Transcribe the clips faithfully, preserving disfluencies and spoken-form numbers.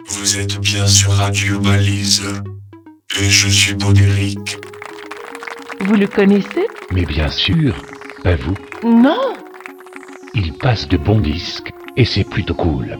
Vous êtes bien sur Radio Balise. Et je suis Baudéric. Vous le connaissez? Mais bien sûr, pas vous. Non. Il passe de bons disques et c'est plutôt cool.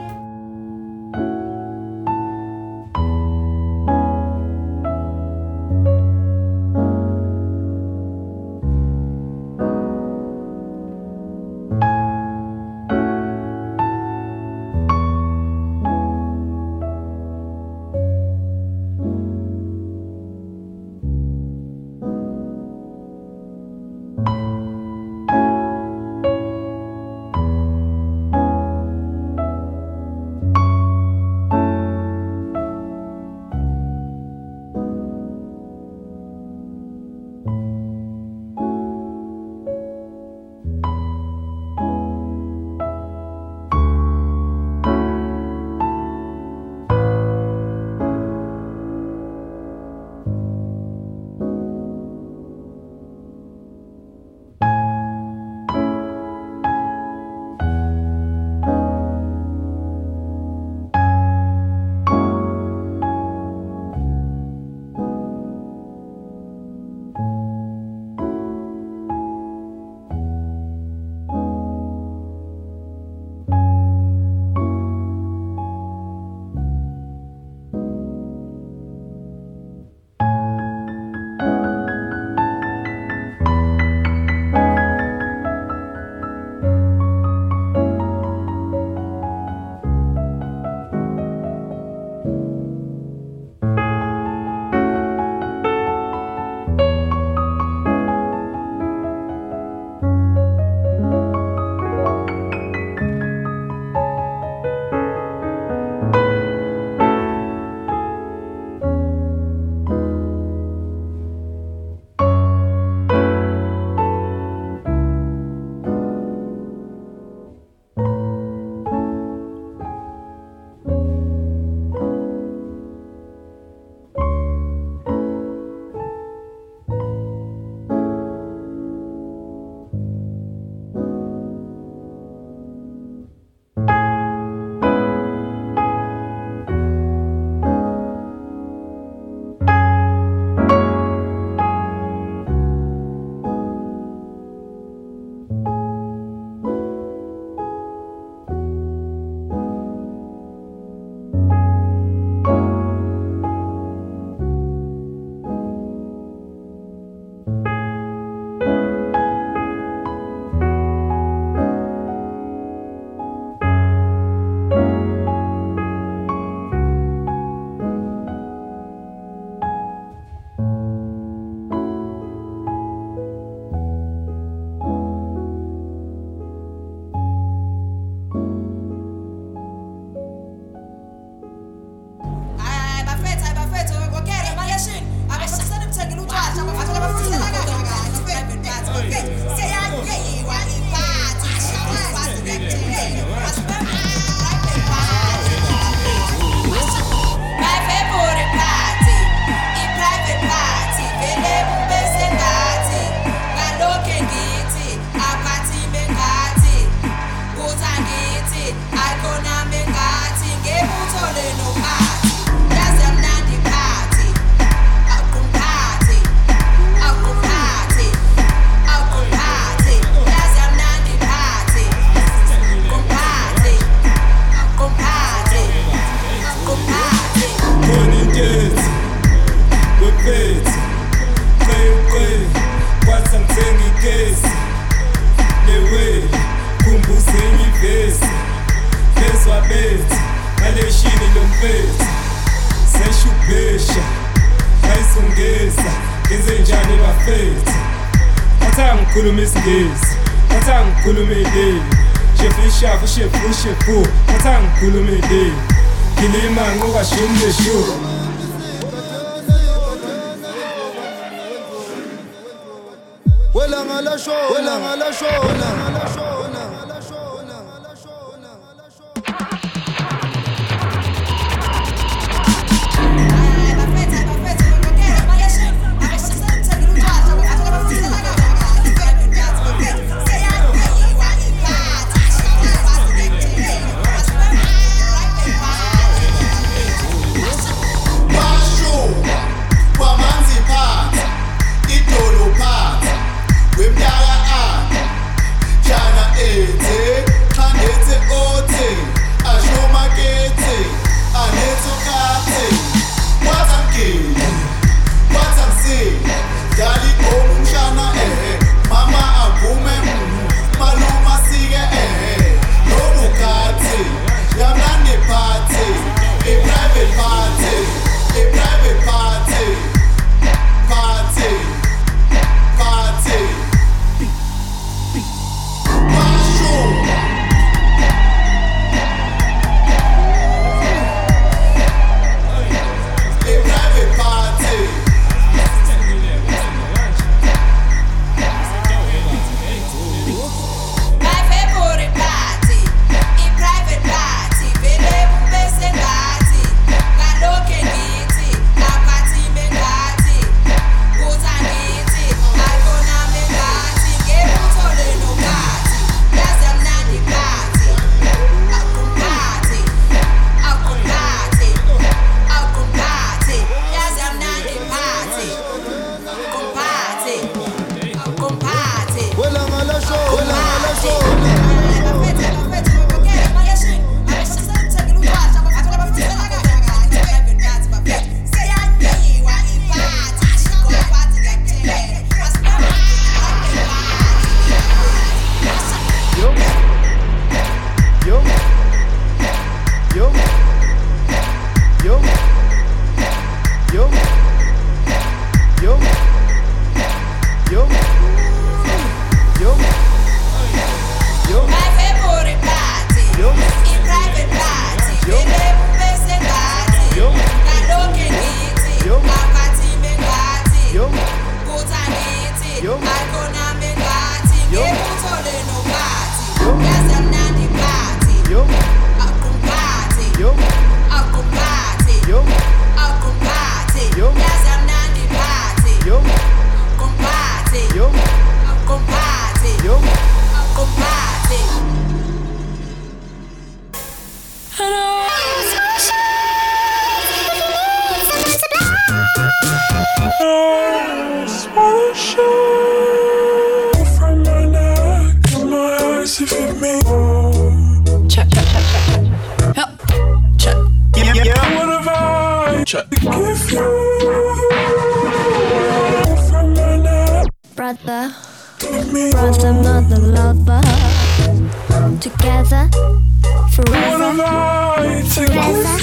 Brother, brother, mother, lover, together, forever, forever,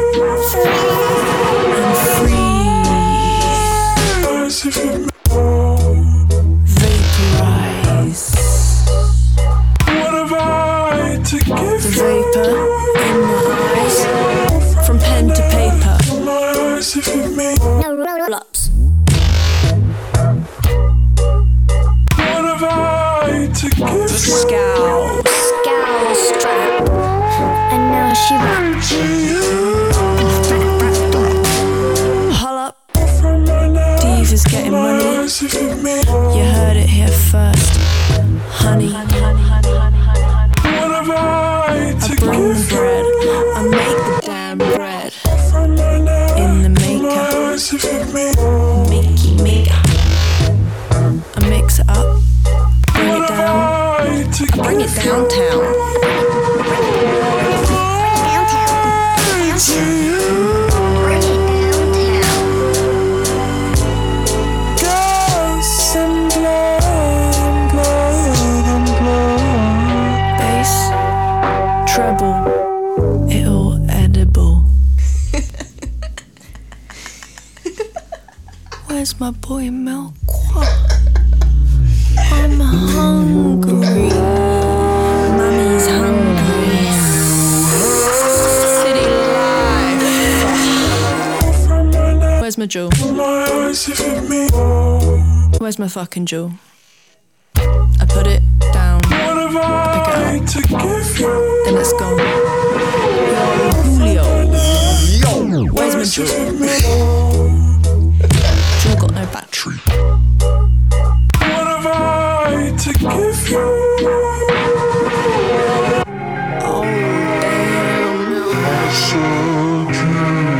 and free. Vaporize. The vapor in my eyes, from pen to paper. No roll-ups. The scowl, scowl strap, and now she raps. Hull up, Diva's getting money. You heard it here first, honey. I bring the bread, I make the damn bread. In the maker, makey maker. I mix it up. Bring it down. I bring it downtown. Bring it downtown. Girls and blood, blood and blood. Bass, treble, it all edible. Where's my boy Melqua? I'm hungry. Mommy's hungry. City life. Where's my jewel? Where's my fucking jewel? I put it down. I pick it up. Then it's gone. Yo, Julio. Where's my jewel? Jewel got no battery. To give you. Oh damn, I showed you.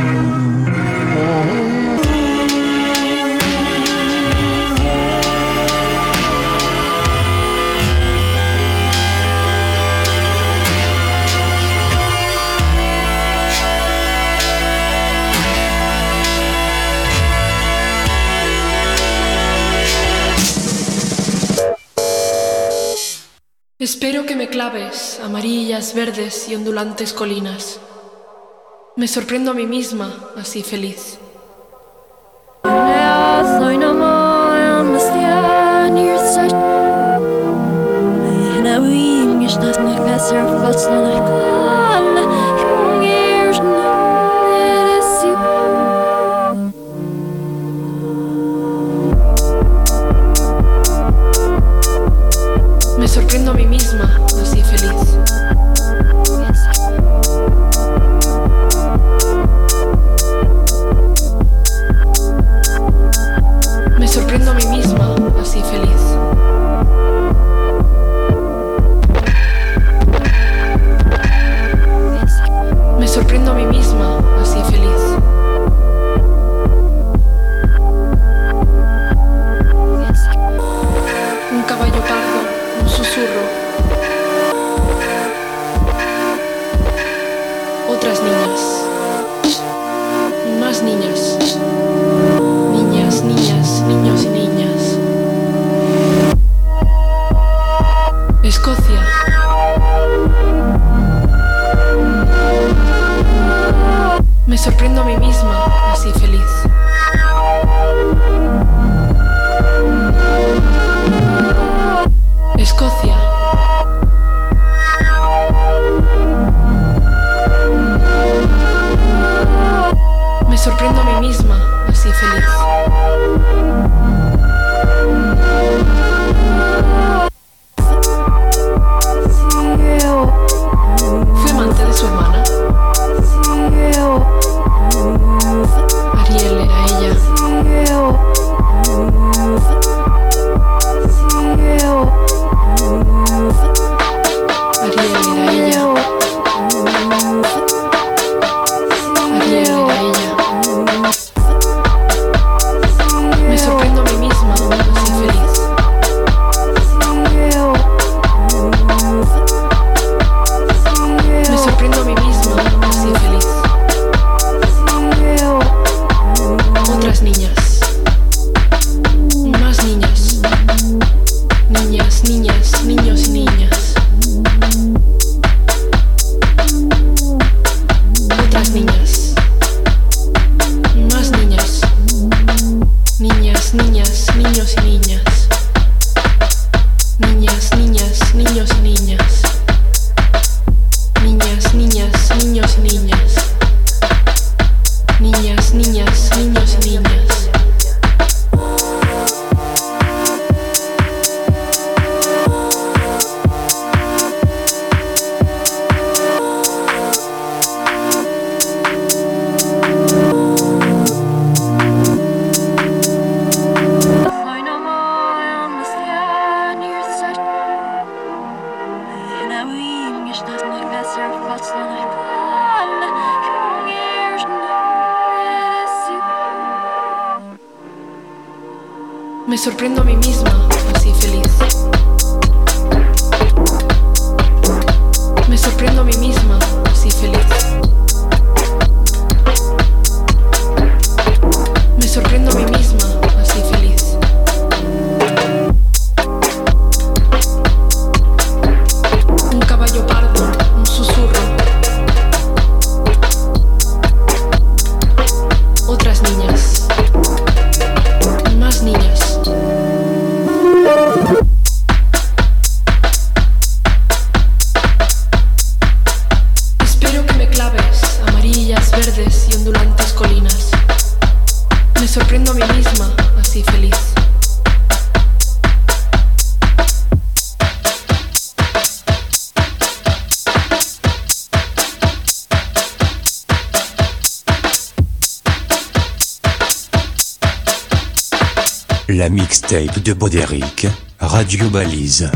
Espero que me claves, amarillas, verdes y ondulantes colinas. Me sorprendo a mí misma, así feliz. Me sorprendo a mí misma, así feliz. Me sorprendo a mí misma, así feliz. Me sorprendo a mí misma, así feliz. Un caballo pardo, un susurro. Otras niñas. Más niñas. Niñas, niñas, niños y niñas. Escocia. Me sorprendo a mí misma, así feliz. Escocia. Me sorprendo a mí misma, así feliz. Fui amante de su hermana. Ariel era ella. Me sorprendo a mí misma, así feliz. Me sorprendo a mí misma, así feliz. Me sorprendo a mí misma, así feliz. Un caballo pardo, un susurro. Otras niñas. Más niñas. Espero que me claves, amarillas, verdes y ondulantes colinas. Me sorprendo a mí misma, así feliz. La mixtape de Baudéric, Radio Balise.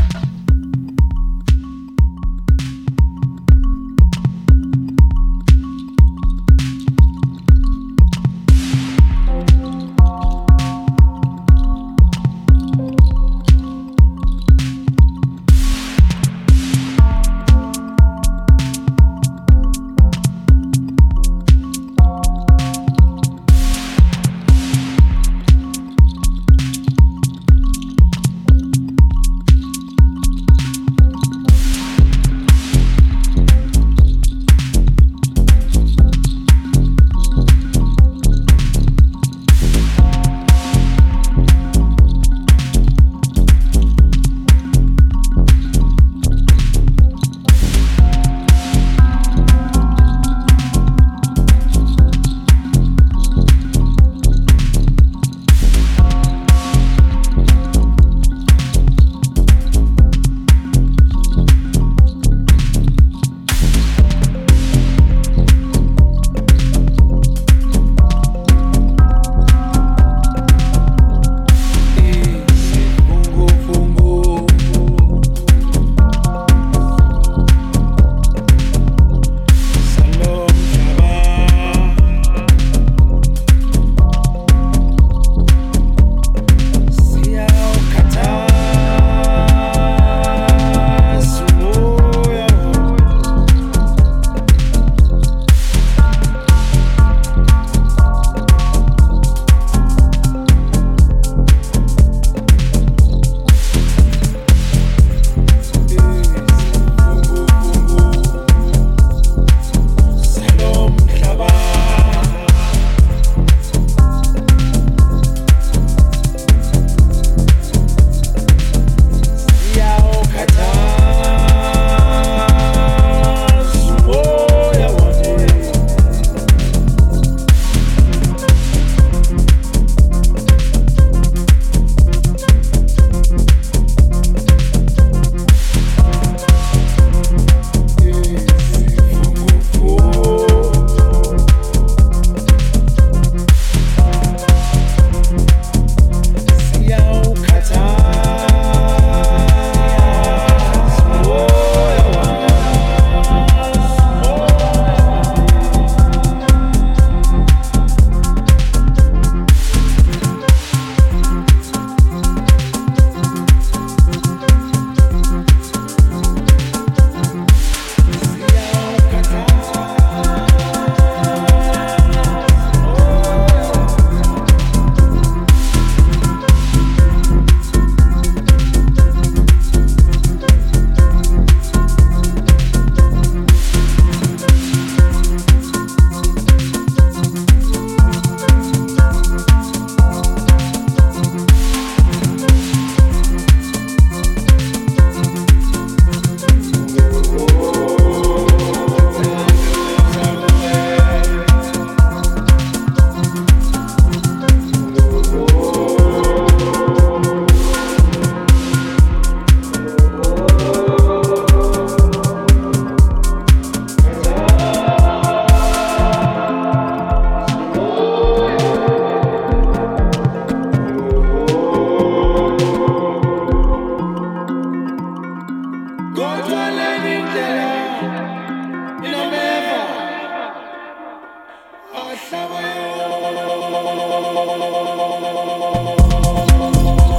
Thank you.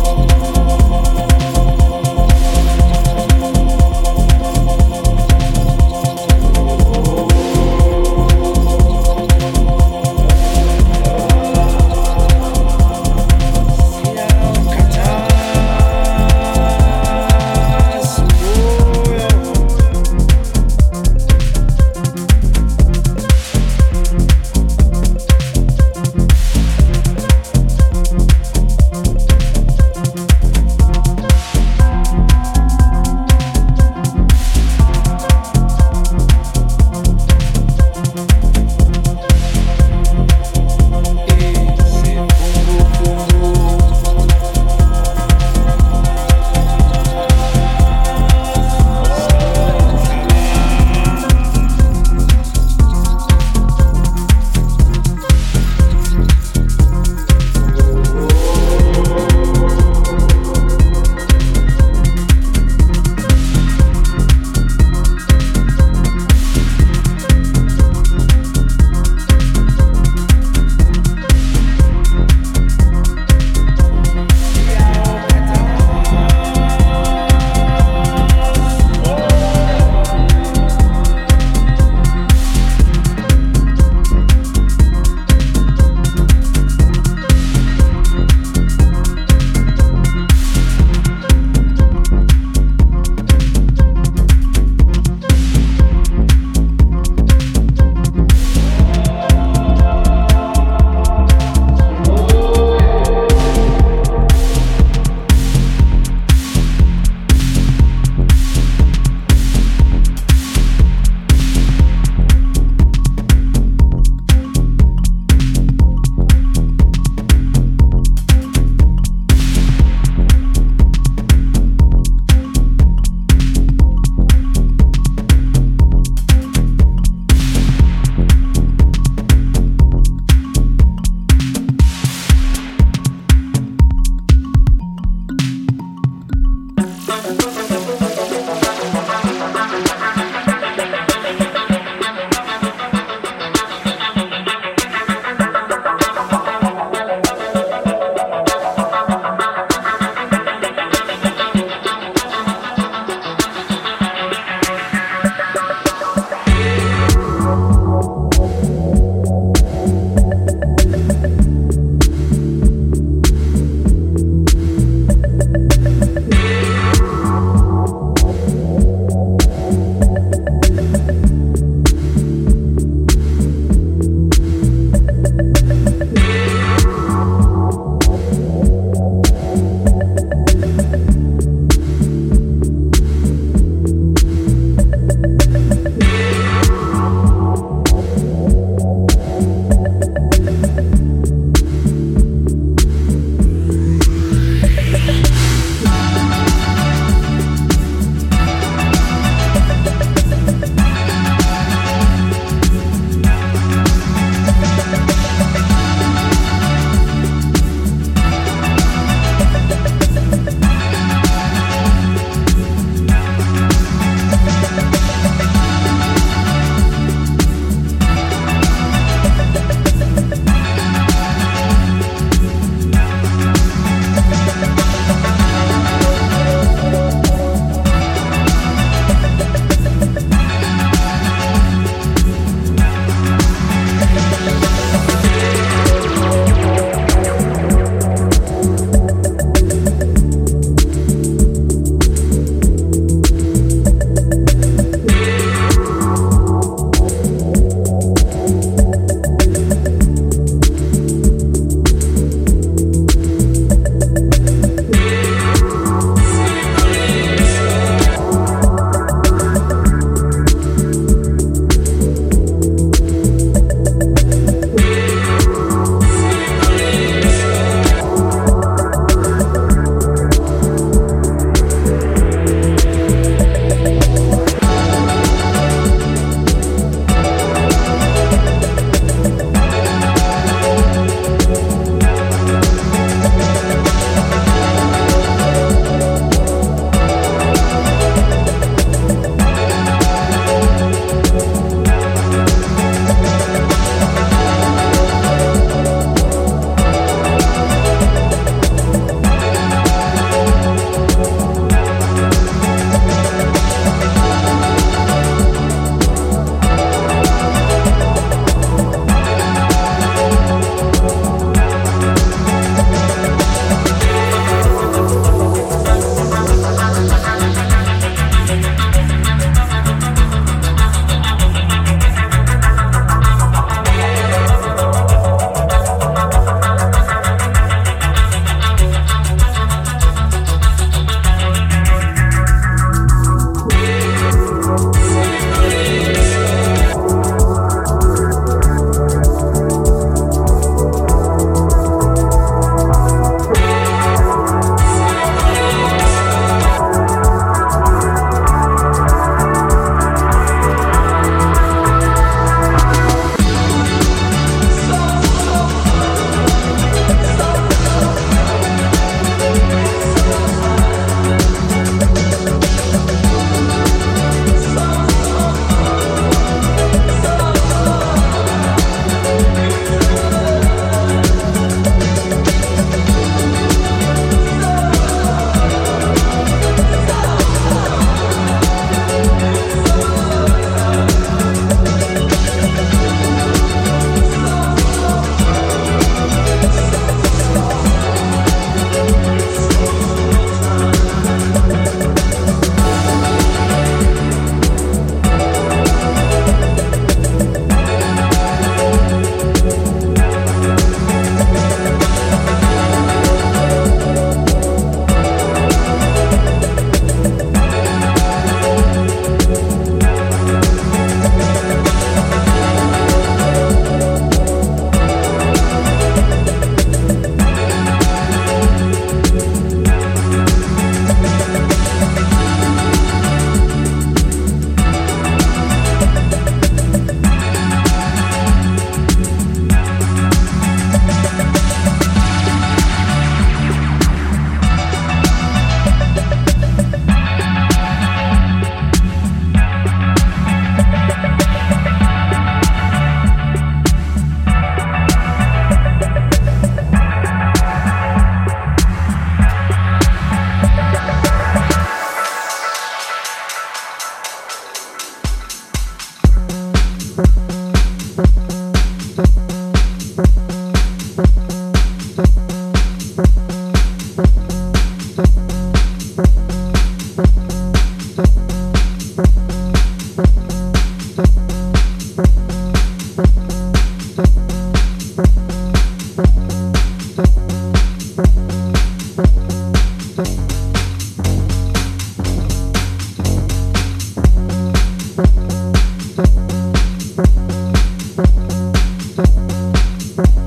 We'll be right back.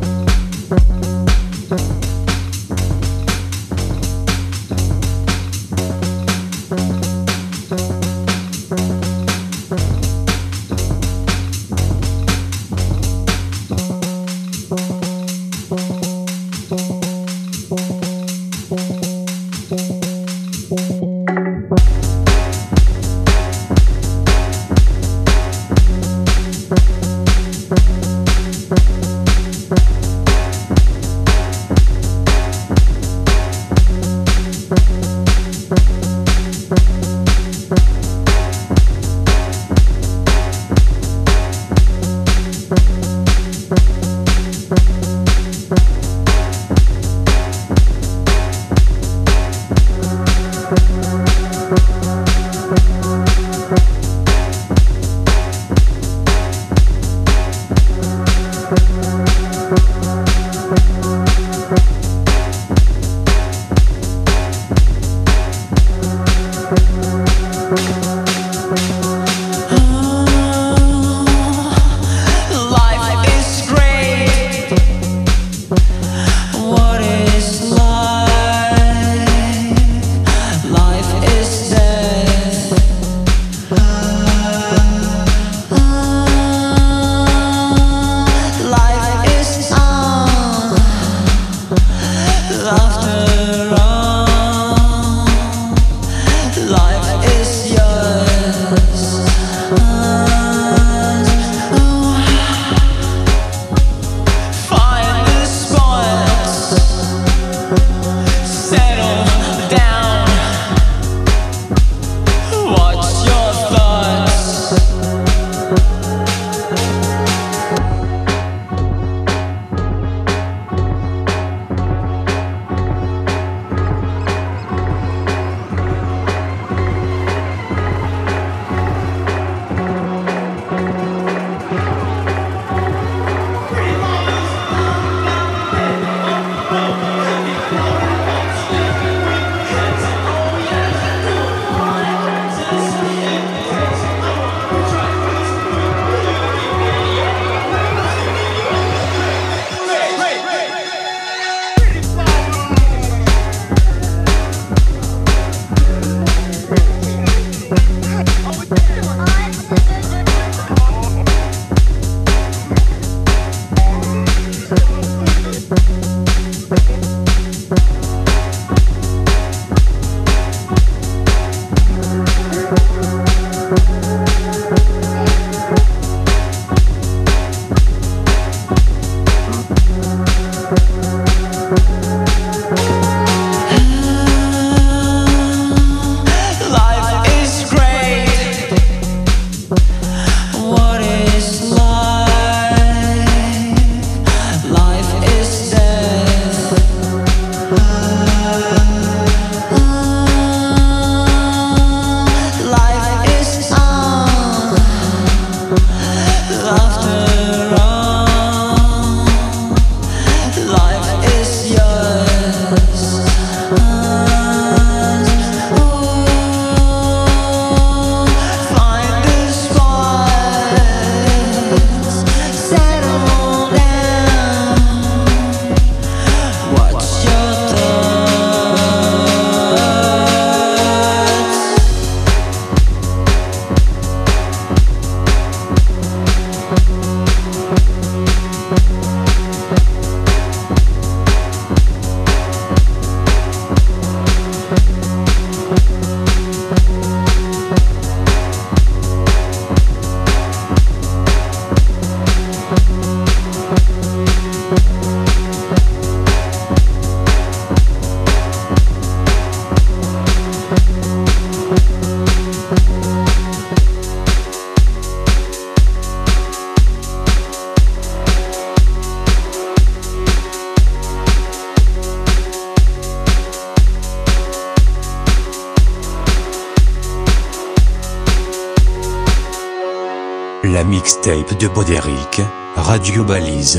La mixtape de Boderick, Radio Balise.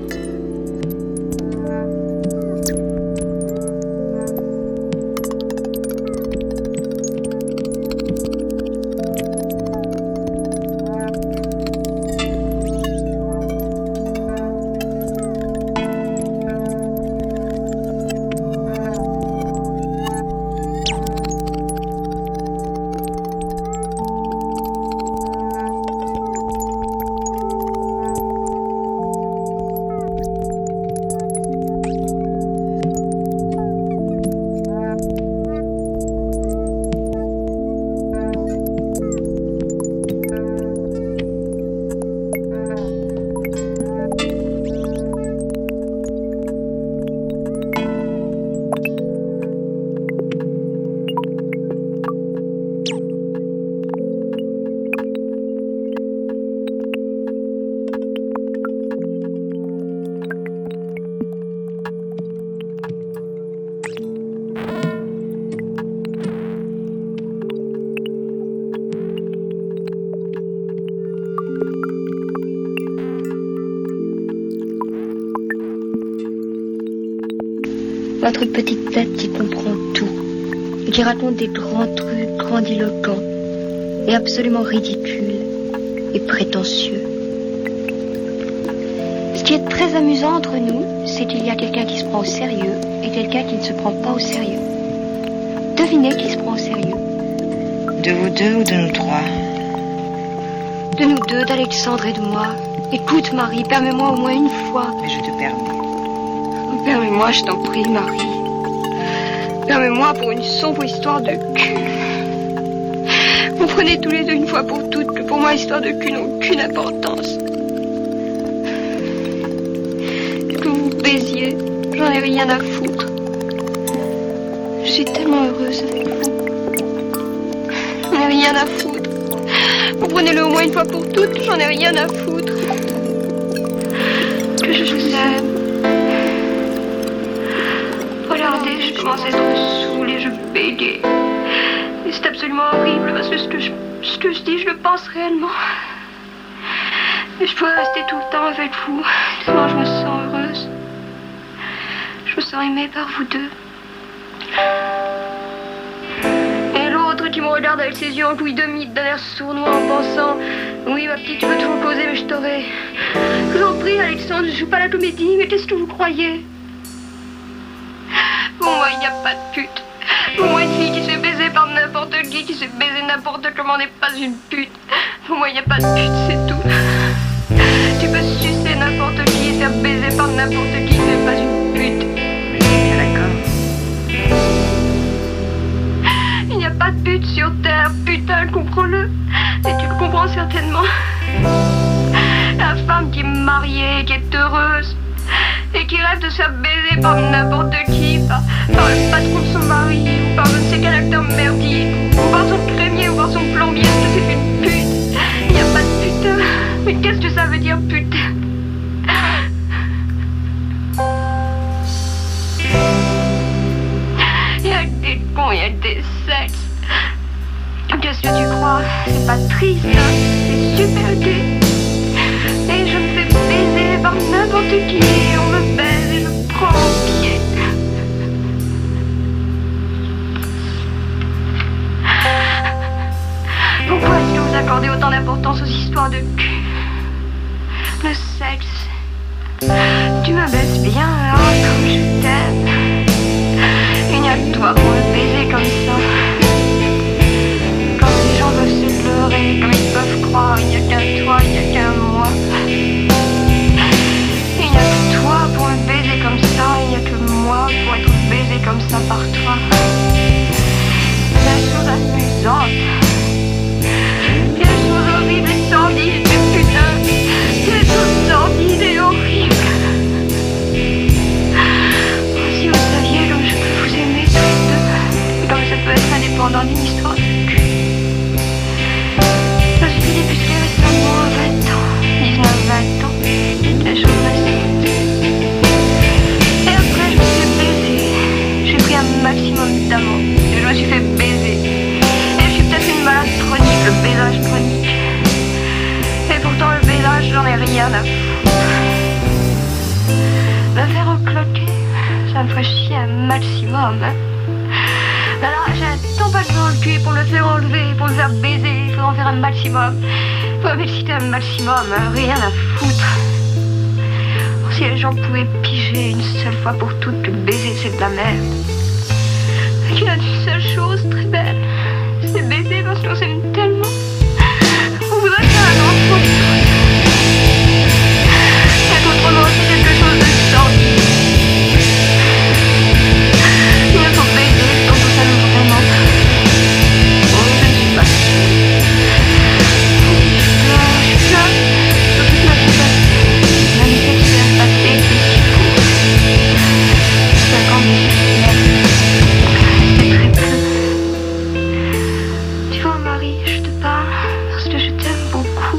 Notre petite tête qui comprend tout et qui raconte des grands trucs grandiloquents et absolument ridicules et prétentieux. Ce qui est très amusant entre nous, c'est qu'il y a quelqu'un qui se prend au sérieux et quelqu'un qui ne se prend pas au sérieux. Devinez qui se prend au sérieux. De vous deux ou de nous trois? De nous deux, d'Alexandre et de moi. Écoute, Marie, permets-moi au moins une fois. Mais je te permets. Permets-moi, je t'en prie, Marie. Permets-moi pour une sombre histoire de cul. Comprenez tous les deux une fois pour toutes que pour moi, histoire de cul n'a aucune importance. Que vous baisiez, j'en ai rien à foutre. Je suis tellement heureuse avec vous. J'en ai rien à foutre. Comprenez-le au moins une fois pour toutes, j'en ai rien à foutre. Que je vous aime. Regardez, je commence à être saoulée, je bégaye. Et c'est absolument horrible parce que ce que je, ce que je dis, je le pense réellement. Et je pourrais rester tout le temps avec vous, tellement je me sens heureuse. Je me sens aimée par vous deux. Et l'autre qui me regarde avec ses yeux enjouis de mythe, d'un air sournois en pensant: oui, ma petite, tu peux toujours causer, mais je t'aurai. Je vous en prie, Alexandre, je joue pas la comédie, mais qu'est-ce que vous croyez? Pour moi, il n'y a pas de pute. Pour moi, une fille qui se fait baiser par n'importe qui, qui se fait baiser n'importe comment n'est pas une pute. Pour moi, il n'y a pas de pute, c'est tout. Tu peux sucer n'importe qui et faire baiser par n'importe qui, mais pas une pute. Mais je suis bien d'accord. Il n'y a pas de pute sur Terre, putain, comprends-le. Et tu le comprends certainement. La femme qui est mariée, qui est heureuse, et qui rêve de se faire baiser par n'importe qui, par, par le patron de son mari, ou par je ne sais quel acteur merdique, ou par son crémier, ou par son plombier, est-ce que c'est une pute? Il n'y a pas de putain. Mais qu'est-ce que ça veut dire, putain? Il y a des cons, il y a des sexes. Qu'est-ce que tu crois? C'est pas triste, hein? C'est super gai. Et je me fais baiser par n'importe qui, et on me baise et je prends mon pied. Pourquoi est-ce que vous accordez autant d'importance aux histoires de cul? Le sexe. Tu me baises bien, là, comme je t'aime. Il n'y a que toi pour me baiser comme ça. Quand les gens peuvent se leurrer, comme ils peuvent croire, il n'y a qu'un toi, il n'y a qu'un moi. Il n'y a que toi rafraîchi un maximum. Alors j'ai un tampax dans le cul pour le faire enlever, pour le faire baiser, il faut en faire un maximum. Il faut m'exciter un maximum, rien à foutre. Si les gens pouvaient piger une seule fois pour toutes que baiser c'est de la merde. Qu'il y a une seule chose très belle, c'est baiser parce qu'on s'aime tellement. On voudrait faire un enfant de tous. Être autrement c'est quelque chose de sordide. Il me faut baiser quand on s'aime vraiment. Oh, je ne suis pas sûre. Oui, je pleure, je pleure. Sur toute ma vie passée. Ma vie sexuelle passée était si courte. Cinq ans de vie. C'est très peu. Tu vois, Marie, je te parle parce que je t'aime beaucoup.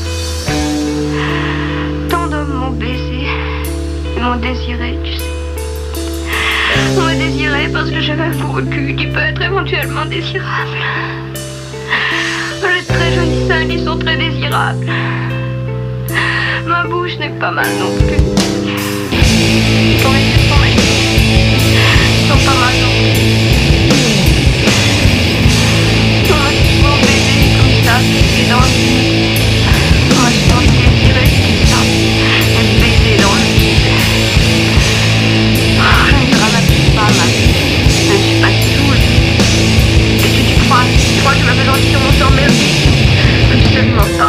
Tant d'hommes m'ont baisé et m'ont désiré, tu sais. On m'a désiré parce que j'avais un gros cul qui peut être éventuellement désirable. J'ai de très jolis seins qui sont très désirables. Ma bouche n'est pas mal non plus. Ton les sont magnifiques. Sont pas mal non plus. On m'a souvent baisé comme ça, et dans le vide. On m'a souvent désiré comme ça, et baisé dans le vide. Oh, je ne dramatise pas ma vie. Je ne suis pas saoule. Qu'est-ce que tu crois? Tu crois que je m'appelle sur mon sang merdique? Absolument pas.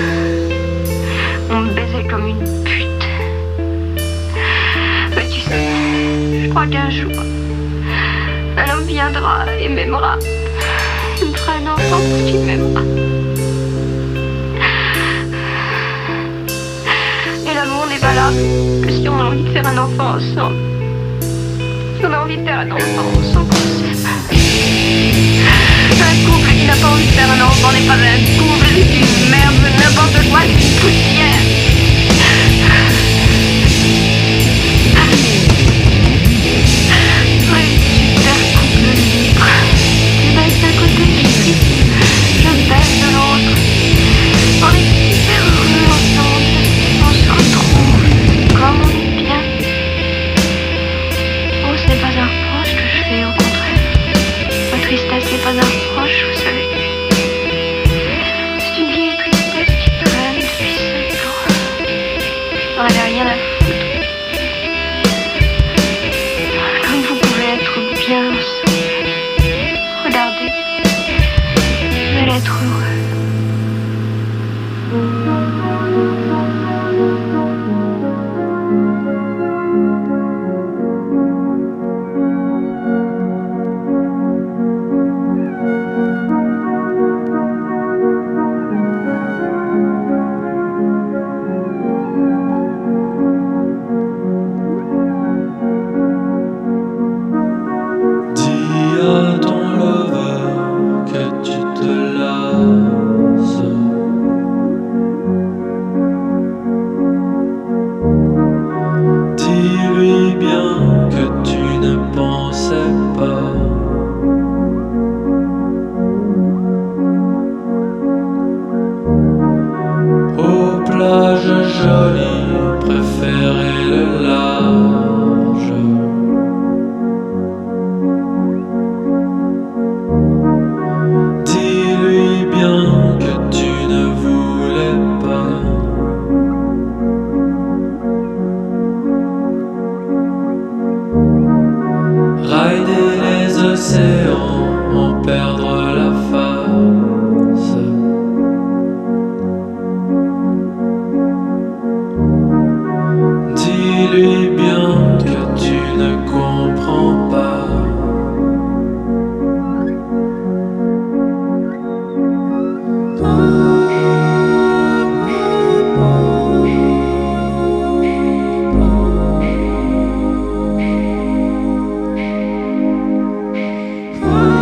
On me baisait comme une pute. Mais tu sais, je crois qu'un jour, un homme viendra et m'aimera. Il me fera un enfant parce qu'il m'aimera. Et l'amour n'est valable que si on a envie de faire un enfant ensemble. Si on a envie de faire un enfant ensemble, on s'aime. Un couple qui n'a pas envie de faire un enfant n'est pas un couple, c'est une merde, n'importe quoi, c'est une poussière. Ouais, super couple libre. Tu baisses d'un côté, je suis triste, je baisse de l'autre. On est super heureux ensemble, on se retrouve comme on est bien. Oh, ce n'est pas un reproche que je fais, au contraire. Ma tristesse n'est pas un reproche, vous savez. C'est une vieille tristesse qui traîne depuis cinq ans. On n'avait rien à foutre. Comme vous pouvez être bien ensemble. Regardez, vous allez être heureux. Dis à ton lover que tu te lasses. Dis-lui bien que tu ne pensais pas. Aux plages jolies, préférez le large. Dis-lui bien que tu ne voulais pas. Rider les océans, en perdre la face. Dis-lui bien que tu ne comprends pas. Oh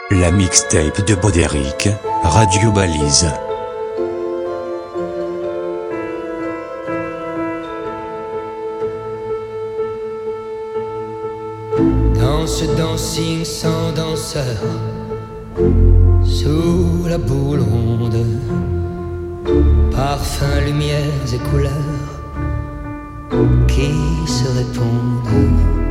La mixtape de Baudéric, Radio Balise. Dans ce dancing sans danseur, sous la boule ronde, parfums, lumières et couleurs qui se répondent.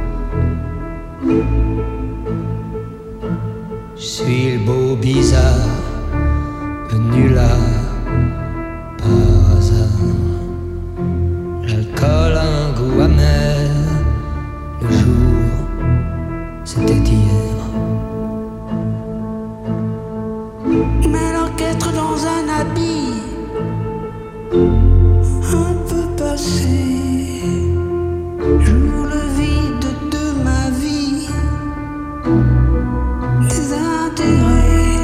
Je suis le beau bizarre, venu là par hasard. L'alcool a un goût amer, le jour c'était hier. Mais l'orchestre dans un habit un peu passé joue le vide de ma vie, désintérêt.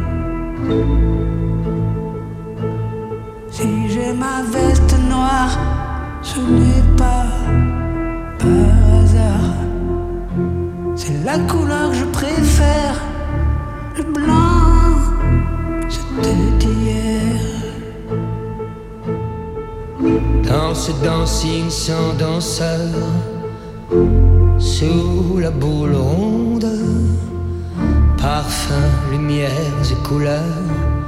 Si j'ai ma veste noire, ce n'est pas par hasard. C'est la couleur que je préfère, le blanc, c'était hier. Dans ce dancing sans danseur, sous la boule ronde, parfums, lumières et couleurs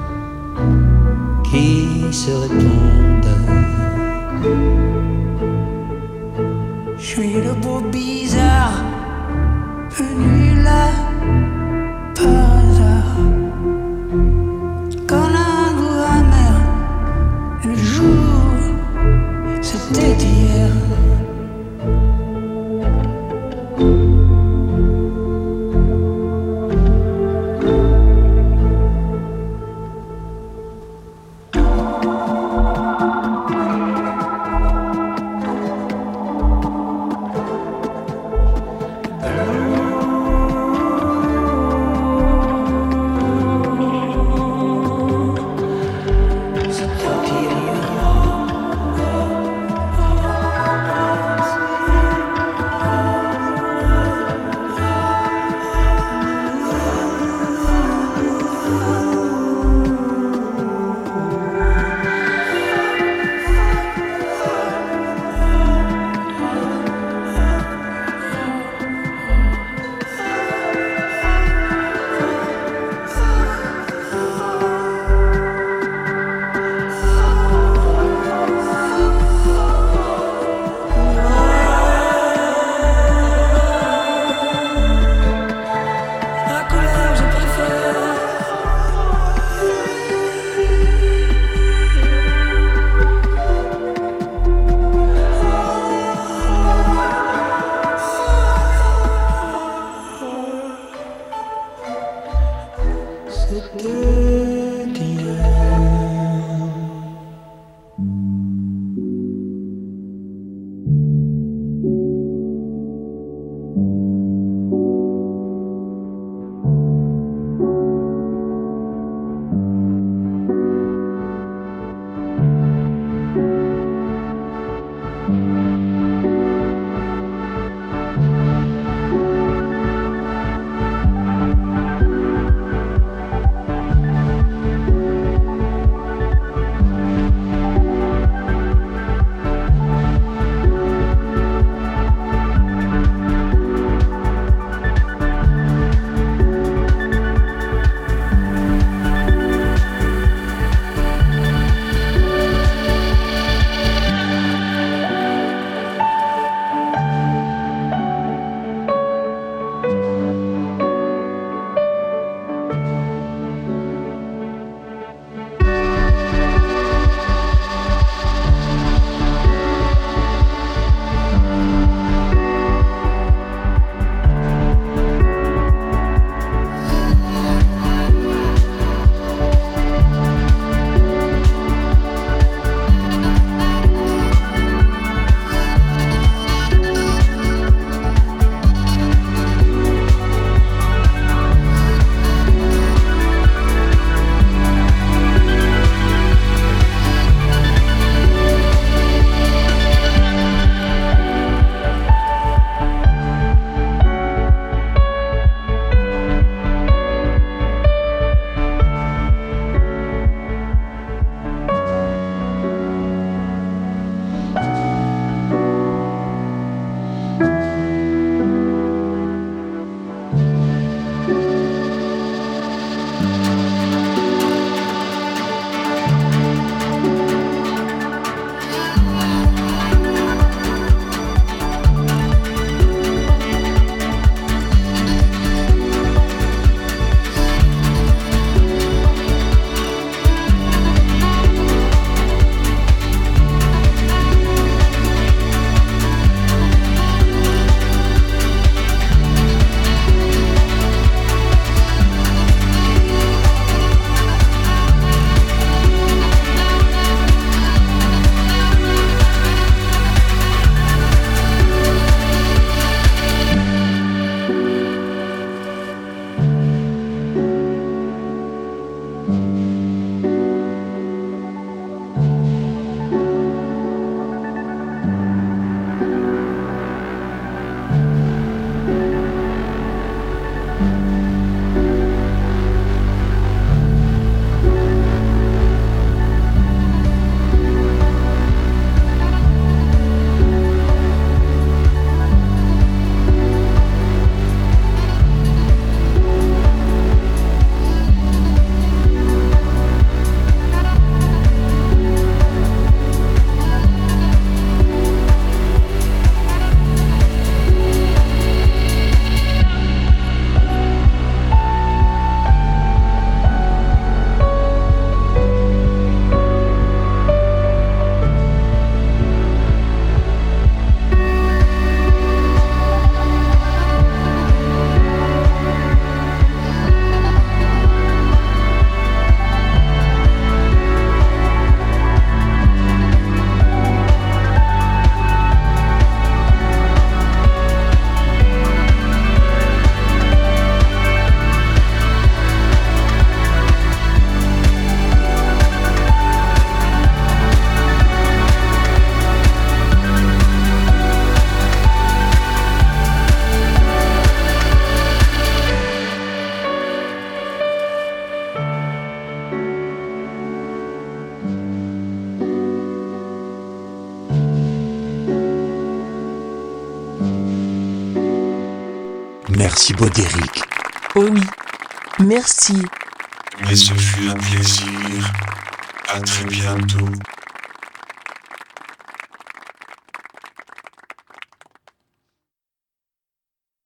qui se répondent. Je suis le beau bizarre, venu là par hasard. Quand un goût amer, le jour c'était hier. Merci Baudéric. Oh oui, merci. Mais ce fut un plaisir. À très bientôt.